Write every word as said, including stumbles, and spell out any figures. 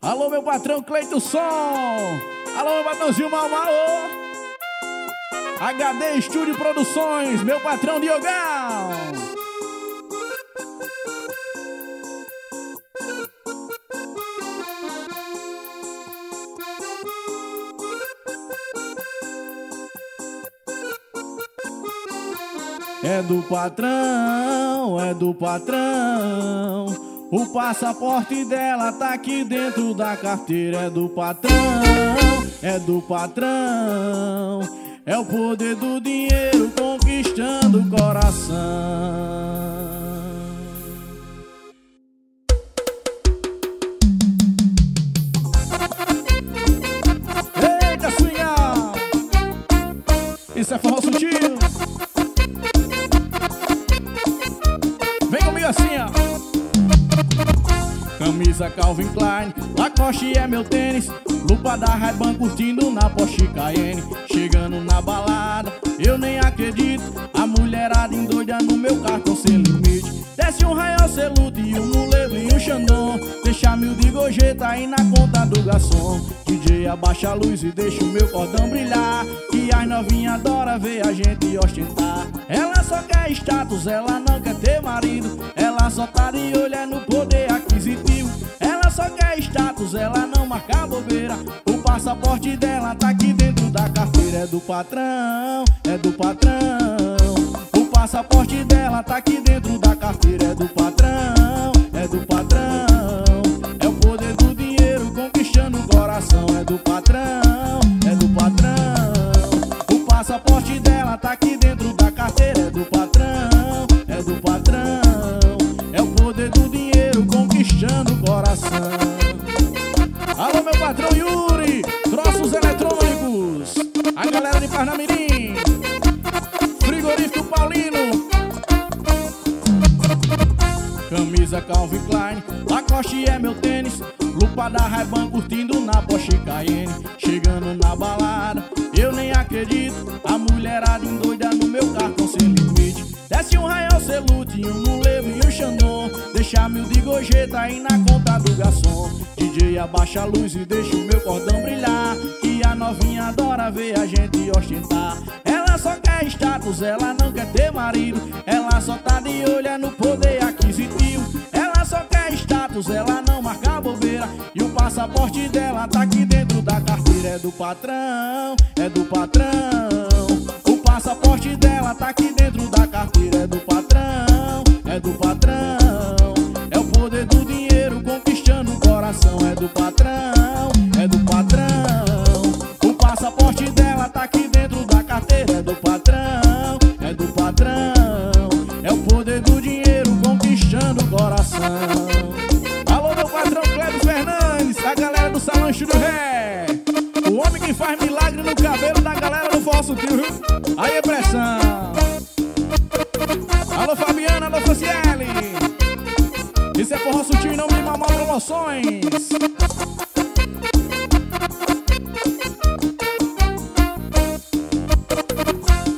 Alô, meu patrão Cleito Som. Alô, meu patrãozinho Malmaro. H D Estúdio Produções, meu patrão Diogão. É do patrão, é do patrão. O passaporte dela tá aqui dentro da carteira. É do patrão, é do patrão. É o poder do dinheiro conquistando o coração. Eita, swinga! Isso é forró sutil. Vem comigo assim, ó. Camisa Calvin Klein, Lacoste é meu tênis, lupa da Ray-Ban curtindo na Porsche Cayenne. Chegando na balada, eu nem acredito, a mulherada endoida no meu cartão sem limite. Desce um Rayon Celute e um Mulevo e um Xandão, deixa mil de gorjeta aí na conta do garçom. D J abaixa a luz e deixa o meu cordão brilhar, que as novinhas adoram ver a gente ostentar. Ela só quer status, ela não quer ter marido, ela só tá de olho é no poder aquisitivo. Ela só quer status, ela não marca bobeira, o passaporte dela tá aqui dentro da carteira. É do patrão, é do patrão. O passaporte dela tá aqui dentro da carteira. É do patrão, é do patrão. É o poder do dinheiro conquistando o coração. É do patrão, é do patrão. O passaporte dela tá aqui dentro da carteira. É do patrão, é do patrão. É o poder do dinheiro conquistando o coração. Alô, meu patrão Yuri, troços eletrônicos, a galera de Parnamirim, frigorífico Paulino. Camisa Calvin Klein, Lacoste é meu tênis, lupa da Ray-Ban curtindo na Porsche Cayenne. Chegando na balada, eu nem acredito, a mulherada endoida no meu cartão sem limite. Desce um Rayon Celute, um Mulevo e um Xandão, deixa mil de gorjeta aí na conta do garçom. D J abaixa a luz e deixa o meu cordão brilhar, que a novinha adora ver a gente ostentar. Ela só quer status, ela não quer ter marido, ela só tá de olho é no poder aquisitivo. Ela só quer status, ela não marca bobeira, e o passaporte dela tá aqui dentro da carteira. É do patrão, é do patrão. O passaporte dela tá aqui dentro da carteira. É do patrão, é do patrão. É o poder do dinheiro conquistando o coração. É do patrão, é do patrão. O passaporte dela tá aqui dentro da carteira. É do patrão, é do patrão. É o poder do dinheiro conquistando o coração. Alô, meu patrão Cleber Fernandes, a galera do Salão Estúdio Ré, o homem que faz milagre no cabelo da galera do Forró Sutil. Aí é pressão. Alô, Fabiana, alô, Franciele. Isso é Forró Sutil e não me mamar promoções.